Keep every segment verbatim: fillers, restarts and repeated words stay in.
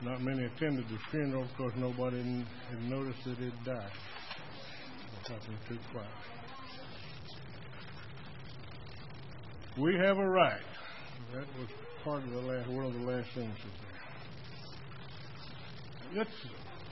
Not many attended the funeral because nobody had noticed that he'd died. Nothing too quiet. We have a right. That was part of the last, one of the last sentences there. That's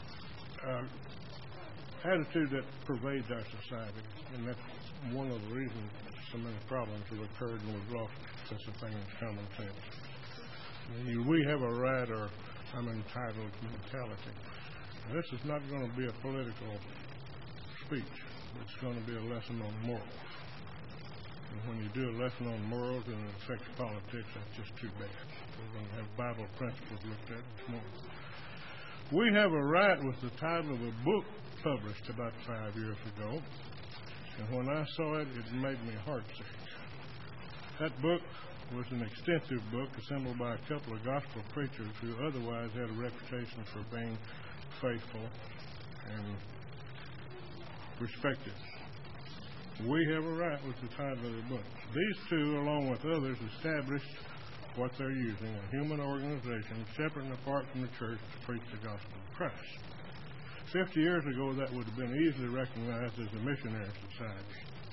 uh, attitude that pervades our society, and that's one of the reasons so many problems have occurred and we've lost such a thing as common sense. We have a right, or I'm entitled mentality. Now, this is not going to be a political speech. It's going to be a lesson on morals. And when you do a lesson on morals and it affects politics, that's just too bad. We're going to have Bible principles looked at this morning. We have a right was the title of a book published about five years ago. And when I saw it, it made me heartsick. That book was an extensive book assembled by a couple of gospel preachers who otherwise had a reputation for being faithful and respected. We have a right was the title of the book. These two, along with others, established what they're using, a human organization separate and apart from the church to preach the gospel of Christ. Fifty years ago, that would have been easily recognized as a missionary society.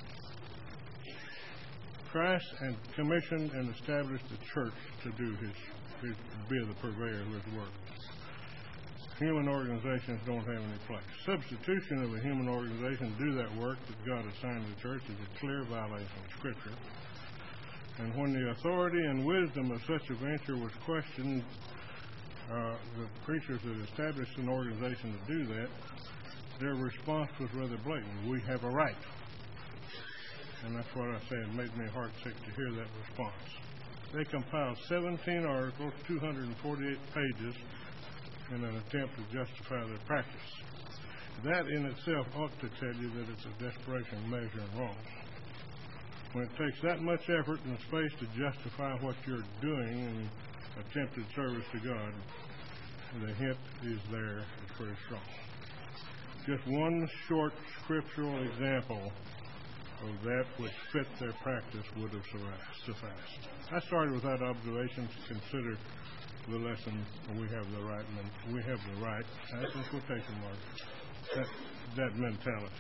Christ and commissioned and established the church to do his, his be the purveyor of his work. Human organizations don't have any place. Substitution of a human organization to do that work that God assigned to the church is a clear violation of Scripture. And when the authority and wisdom of such a venture was questioned, uh, the preachers that established an organization to do that, their response was rather blatant. We have a right. And that's what I say. It made me heartsick to hear that response. They compiled seventeen articles, two hundred forty-eight pages, in an attempt to justify their practice. That in itself ought to tell you that it's a desperation measure and wrong. When it takes that much effort and space to justify what you're doing in attempted service to God, the hint is there. It's pretty strong. Just one short scriptural example of that which fit their practice would have sufficed. I started with that observation to consider the lesson. We have the right, we have the right, that's in quotation marks, that, that mentality.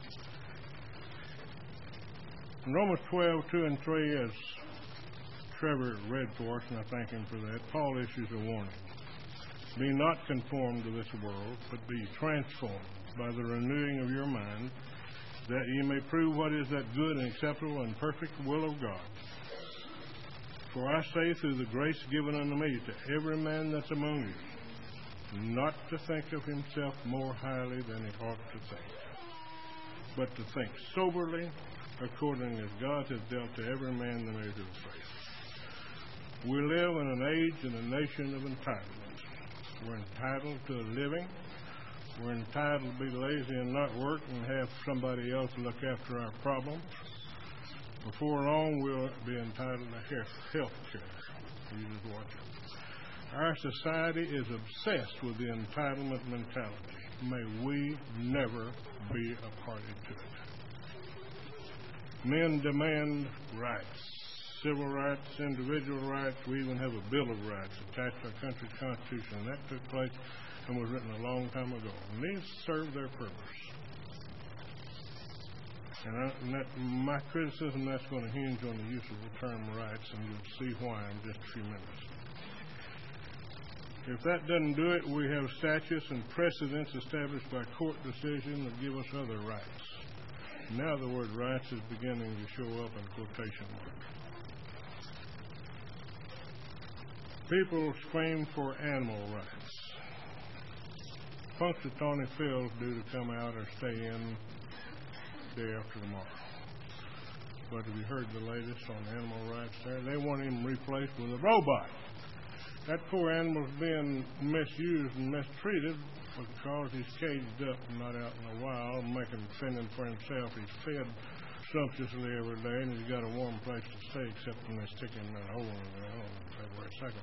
In Romans twelve, two and three, as Trevor read for us, and I thank him for that, Paul issues a warning. Be not conformed to this world, but be transformed by the renewing of your mind, that ye may prove what is that good and acceptable and perfect will of God. For I say through the grace given unto me to every man that's among you, not to think of himself more highly than he ought to think, but to think soberly, according as God has dealt to every man the measure of faith. We live in an age and a nation of entitlements. We're entitled to a living. We're entitled to be lazy and not work and have somebody else look after our problems. Before long, we'll be entitled to health care. You just watch it. Our society is obsessed with the entitlement mentality. May we never be a party to it. Men demand rights, civil rights, individual rights. We even have a Bill of Rights attached to our country's Constitution. And that took place and was written a long time ago. And these serve their purpose. And, I, and that, my criticism, that's going to hinge on the use of the term rights, and you'll see why in just a few minutes. If that doesn't do it, we have statutes and precedents established by court decision that give us other rights. Now the word rights is beginning to show up in quotation marks. People scream for animal rights. Punxsutawney Phil's due to come out or stay in day after tomorrow. But have you heard the latest on animal rights there? They want him replaced with a robot. That poor animal's being misused and mistreated because he's caged up and not out in the wild, making fending for himself. He's fed sumptuously every day, and he's got a warm place to stay, except when they stick him in a hole in the ground on February second.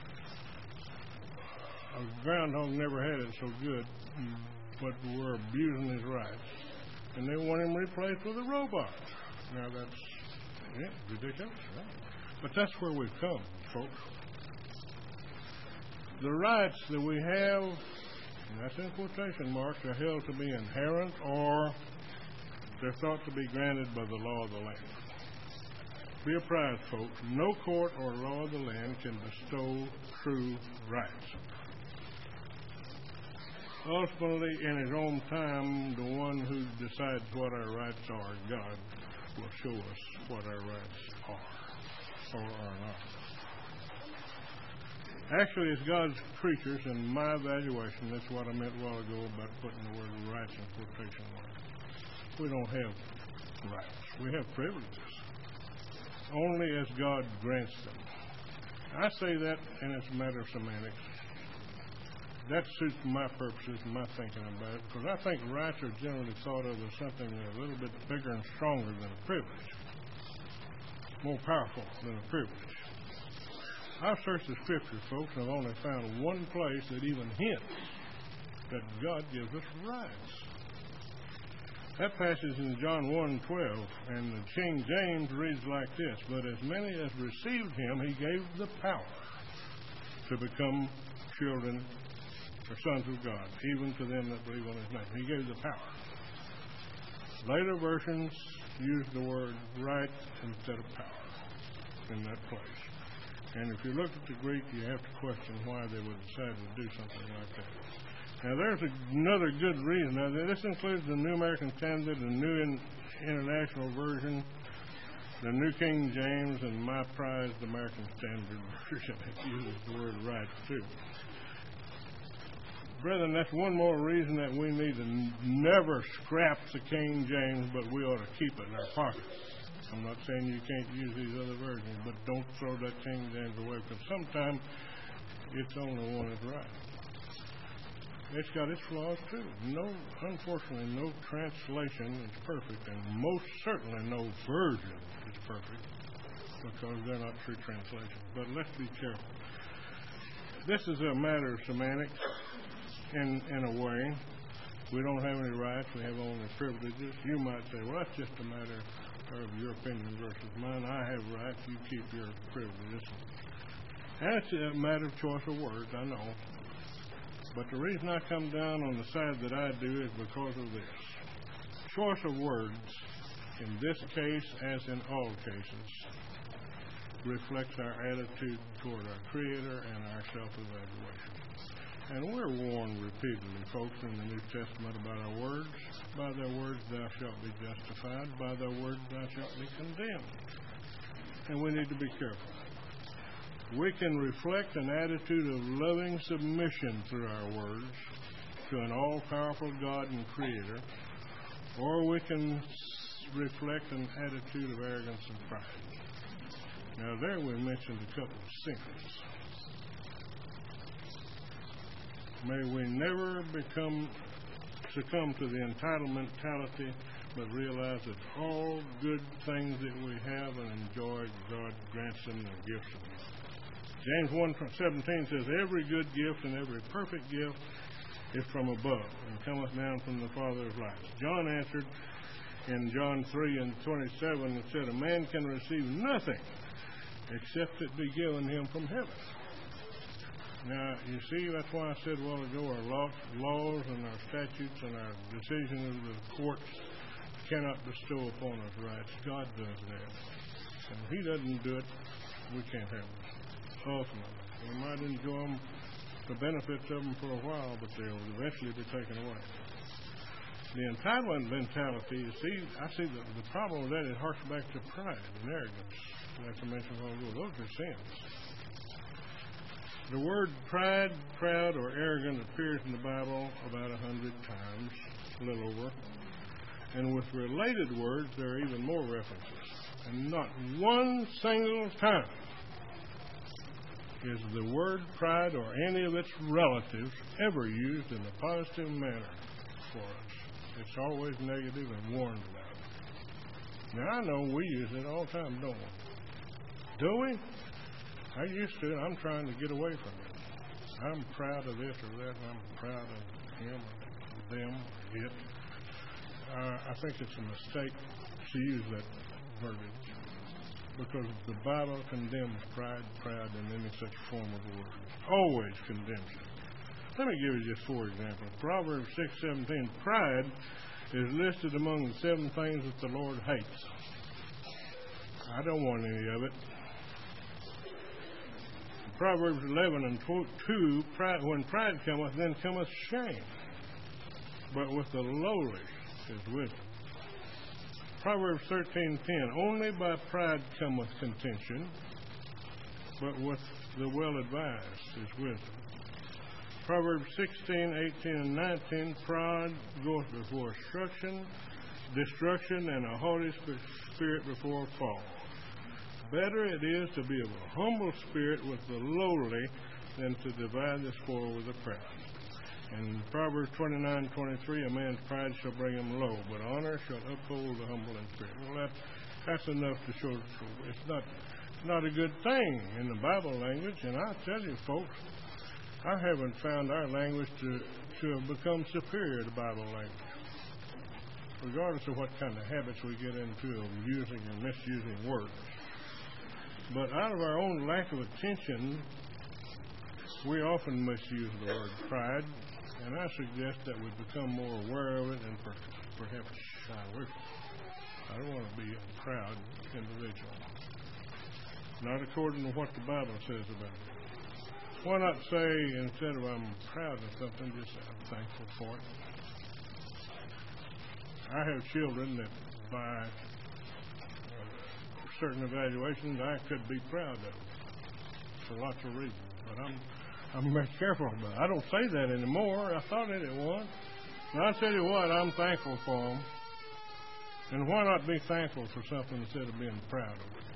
A groundhog never had it so good, but we're abusing his rights. And they want him replaced with a robot. Now that's yeah, ridiculous, right? But that's where we've come, folks. The rights that we have, and that's in quotation marks, are held to be inherent, or they're thought to be granted by the law of the land. Be apprised, folks, no court or law of the land can bestow true rights. Ultimately, in his own time, the one who decides what our rights are, God, will show us what our rights are or are not. Actually, it's God's creatures, and my evaluation, that's what I meant a while ago about putting the word rights in quotation marks. We don't have rights. We have privileges, only as God grants them. I say that, and it's a matter of semantics. That suits my purposes and my thinking about it, because I think rights are generally thought of as something a little bit bigger and stronger than a privilege, more powerful than a privilege. I've searched the Scriptures, folks, and I've only found one place that even hints that God gives us rights. That passage in John one twelve, and the King James reads like this: "But as many as received him, he gave the power to become children or sons of God, even to them that believe on his name." He gave the power. Later versions use the word right instead of power in that place. And if you look at the Greek, you have to question why they would decide to do something like that. Now, there's a, another good reason. Now, this includes the New American Standard, the New in, International Version, the New King James, and my prized American Standard Version. It uses the word right, too. Brethren, that's one more reason that we need to n- never scrap the King James, but we ought to keep it in our pocket. I'm not saying you can't use these other versions, but don't throw that King James away, because sometimes it's the only one that's right. It's got its flaws, too. No, unfortunately, no translation is perfect, and most certainly no version is perfect, because they're not true translations. But let's be careful. This is a matter of semantics. In, in a way, we don't have any rights, we have only privileges. You might say, well, that's just a matter of your opinion versus mine. I have rights, you keep your privileges. And it's a matter of choice of words, I know. But the reason I come down on the side that I do is because of this. Choice of words, in this case, as in all cases, reflects our attitude toward our Creator and our self-evaluation. And we're warned repeatedly, folks, in the New Testament about our words. By their words thou shalt be justified. By their words thou shalt be condemned. And we need to be careful. We can reflect an attitude of loving submission through our words to an all-powerful God and Creator, or we can reflect an attitude of arrogance and pride. Now, there we mentioned a couple of sins. May we never become succumb to the entitlement mentality, but realize that all good things that we have and enjoy, God grants them and gives them. James one seventeen says, "Every good gift and every perfect gift is from above, and cometh down from the Father of lights." John answered in John three and twenty-seven and said, "A man can receive nothing except it be given him from heaven." Now, you see, that's why I said a while ago, our law, laws and our statutes and our decisions of the courts cannot bestow upon us rights. God does that. And if He doesn't do it, we can't have them. Ultimately, we might enjoy them, the benefits of them for a while, but they'll eventually be taken away. The entitlement mentality, you see, I see the, the problem with that, it harks back to pride and arrogance, like I mentioned a while ago. Those are sins. The word pride, proud, or arrogant appears in the Bible about a hundred times, a little over. And with related words, there are even more references. And not one single time is the word pride or any of its relatives ever used in a positive manner for us. It's always negative and warned about. Now, I know we use it all the time, don't we? Do we? I used to, and I'm trying to get away from it. I'm proud of this or that, and I'm proud of him or them or it. Uh, I think it's a mistake to use that verbiage. because the Bible condemns pride, proud, and any such form of word. Always condemns it. Let me give you just four examples. Proverbs six seventeen. Pride is listed among the seven things that the Lord hates. I don't want any of it. Proverbs eleven and two. Pride, when pride cometh, then cometh shame. But with the lowly is wisdom. Proverbs thirteen ten. Only by pride cometh contention, but with the well-advised is wisdom. Proverbs sixteen, eighteen, and nineteen. Pride goeth before destruction, destruction, and a haughty spirit before a fall. Better it is to be of a humble spirit with the lowly than to divide the spoil with the proud. And Proverbs twenty-nine, twenty-three. A man's pride shall bring him low, but honor shall uphold the humble in spirit. Well, that, that's enough to show it's not, not a good thing in the Bible language. And I tell you, folks, I haven't found our language to, to have become superior to Bible language, regardless of what kind of habits we get into of using and misusing words. But out of our own lack of attention, we often misuse the word pride, and I suggest that we become more aware of it and per, perhaps shy away from it. I don't want to be a proud individual, not according to what the Bible says about it. Why not say, instead of I'm proud of something, just say I'm thankful for it? I have children that by certain evaluations I could be proud of for lots of reasons, but I'm I'm very careful about it. I don't say that anymore. I thought it was. And I'll tell you what, I'm thankful for them. And why not be thankful for something instead of being proud of it?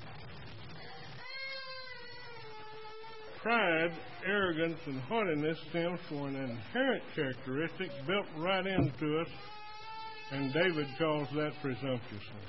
Pride, arrogance, and haughtiness stems from an inherent characteristic built right into us, and David calls that presumptuousness.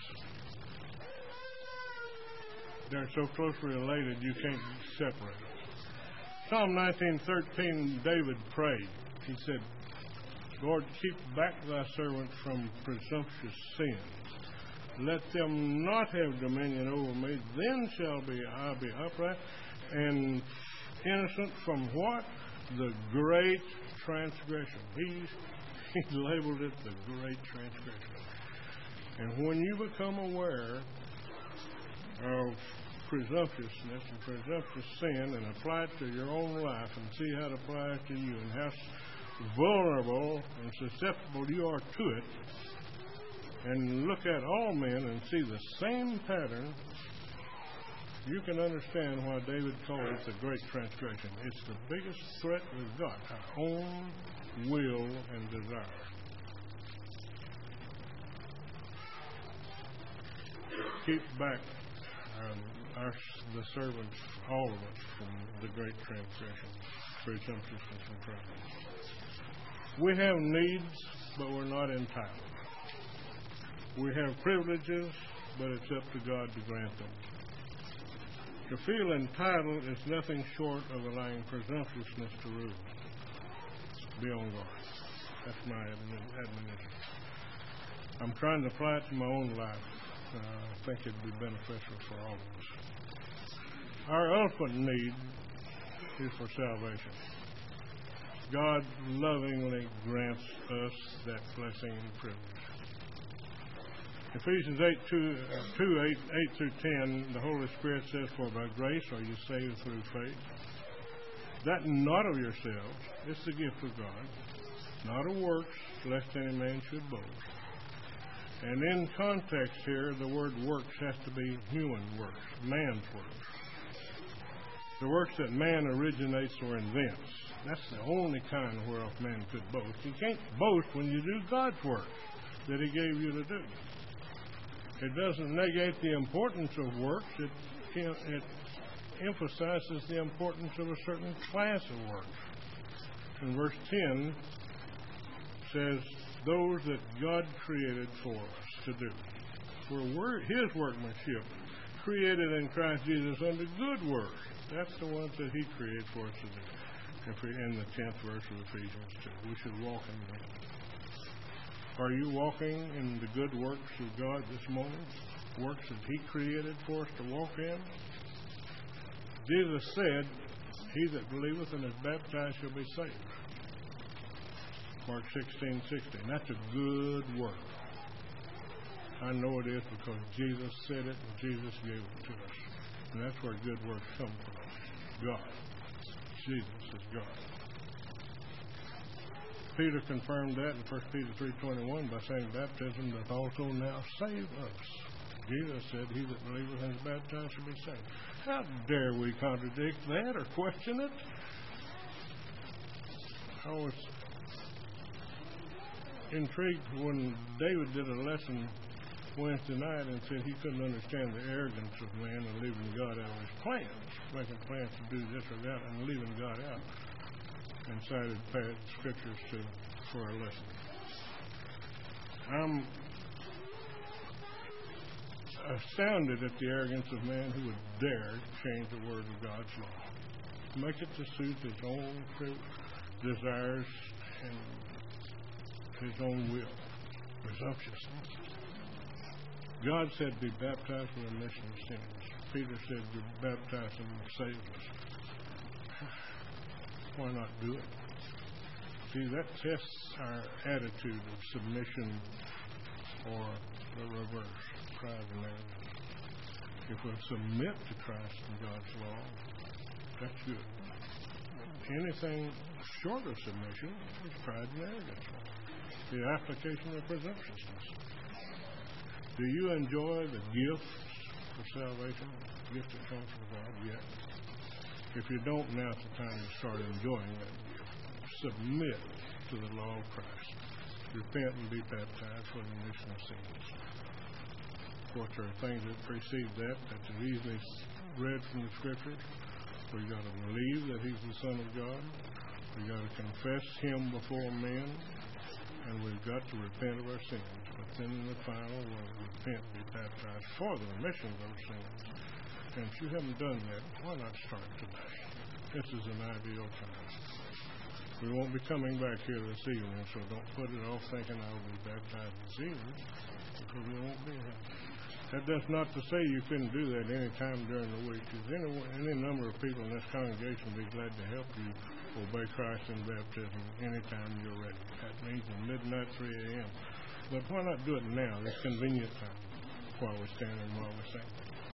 They're so closely related you can't separate them. Psalm nineteen thirteen, David prayed. He said, Lord, keep back thy servant from presumptuous sins. Let them not have dominion over me. Then shall be I be upright and innocent from what? The great transgression. He's, he's labeled it the great transgression. And when you become aware of presumptuousness and presumptuous sin and apply it to your own life and see how it applies to you and how vulnerable and susceptible you are to it, and look at all men and see the same pattern, you can understand why David called it the great transgression. It's the biggest threat we've got, our own will and desire. Keep back um, our, the servants, all of us, from the great transgression, presumptuousness and pride. We have needs, but we're not entitled. We have privileges, but it's up to God to grant them. To feel entitled is nothing short of allowing presumptuousness to rule. Be on guard. That's my admonition. I'm trying to apply it to my own life. Uh, I think it'd be beneficial for all of us. Our ultimate need is for salvation. God lovingly grants us that blessing and privilege. Ephesians eight, two, uh, two, eight, eight through ten, the Holy Spirit says, For by grace are you saved through faith. That not of yourselves, it's the gift of God, not of works, lest any man should boast. And in context here, the word works has to be human works, man's works. The works that man originates or invents. That's the only kind whereof man could boast. You can't boast when you do God's work that He gave you to do. It doesn't negate the importance of works. It, it emphasizes the importance of a certain class of works. And verse ten says, those that God created for us to do. We're, we're His workmanship, created in Christ Jesus unto good works. That's the ones that He created for us to do. If we, in the tenth verse of Ephesians two, we should walk in them. Are you walking in the good works of God this morning? works that He created for us to walk in. Jesus said, "He that believeth and is baptized shall be saved." Mark sixteen sixteen. That's a good word. I know it is because Jesus said it and Jesus gave it to us. And that's where good works come from. God. Jesus is God. Peter confirmed that in First Peter three twenty-one by saying, "Baptism doth also now save us." Jesus said, "He that believeth and is baptized shall be saved." How dare we contradict that or question it? I was intrigued when David did a lesson Wednesday night and said he couldn't understand the arrogance of man and leaving God out of his plans, making plans to do this or that and leaving God out, and cited past scriptures to for our lesson. I'm astounded at the arrogance of man who would dare change the word of God's law, make it to suit his own desires and his own will. Presumptuousness. God said, "Be baptized for the remission of sins." Peter said, "Be baptized and save us." Why not do it? See, that tests our attitude of submission or the reverse, pride and arrogance. If we submit to Christ and God's law, that's good. Anything short of submission is pride and arrogance. The application of presumptuousness. Do you enjoy the gifts of salvation? The gift that comes from God? Yes. If you don't, now's the time to start enjoying that gift. Submit to the law of Christ. Repent and be baptized for the remission of sins. Of course, there are things that precede that that are easily read from the Scriptures. We've got to believe that He's the Son of God. We've got to confess Him before men. And we've got to repent of our sins. But then in the final, we'll repent and be baptized for the remission of those sins. And if you haven't done that, why not start today? This is an ideal time. We won't be coming back here this evening, so don't put it off thinking I'll be baptized this evening, because we won't be here. That does not to say you couldn't do that any time during the week. Because any, any number of people in this congregation will be glad to help you obey Christ in baptism anytime you're ready. That means at midnight, three a.m. But why not do it now, this convenient time, while we stand and while we sing?